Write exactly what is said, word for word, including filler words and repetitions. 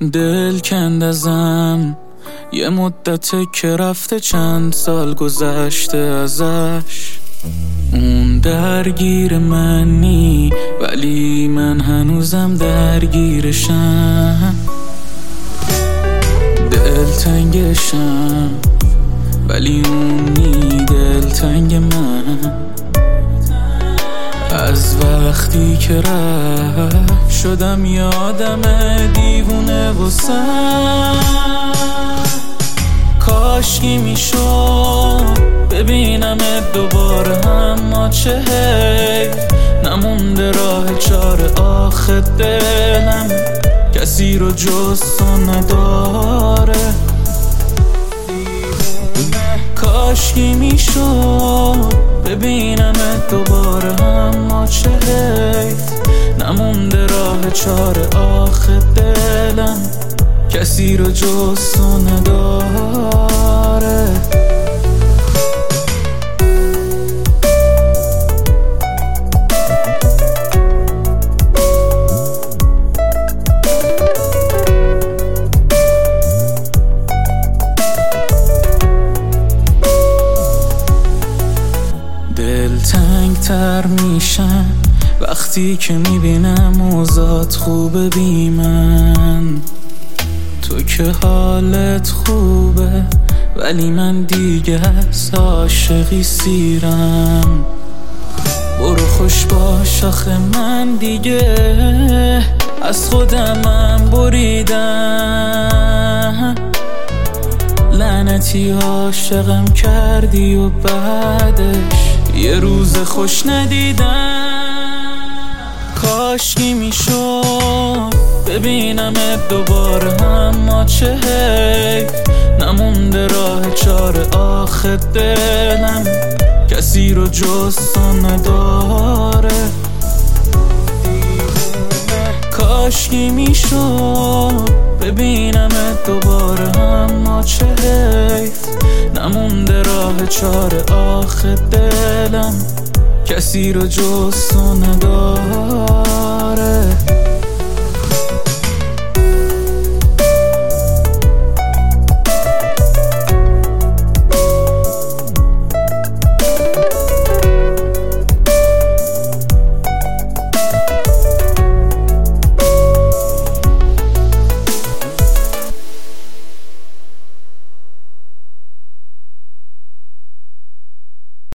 دل کند ازم یه مدت که رفته، چند سال گذشته ازش. اون درگیر منی ولی من هنوزم درگیرشم. دل تنگشم ولی اون نی دل تنگ من. از وقتی که رفت شدم یادم دیوونه و سر. کاشکی میشد ببینم دوباره، اما چه حیف نمونده راه چاره. آخه دلم کسی رو جز تو نداره. کاشکی میشد ببینم دوباره، اما چه حیف نمونده راه چاره. آخه دلم کسی رو جز تو نداره. دلتنگ تر میشم وقتی که میبینم اوضاعت خوبه بی من. تو که حالت خوبه ولی من دیگه از عاشقی سیرم. برو خوش باش آخه من دیگه از خودمم بریدم. لعنتی عاشقم کردی و بعدش یه روز خوش ندیدم. کاشکی میشد ببینم دوباره، اما چه حیف نمونده راه چاره. آخه دلم کسی رو جز تو نداره. کاشکی میشد ببینم دوباره، اما چه حیف نمونده راه چاره. آخه دلم کسی رو جز تو نداره.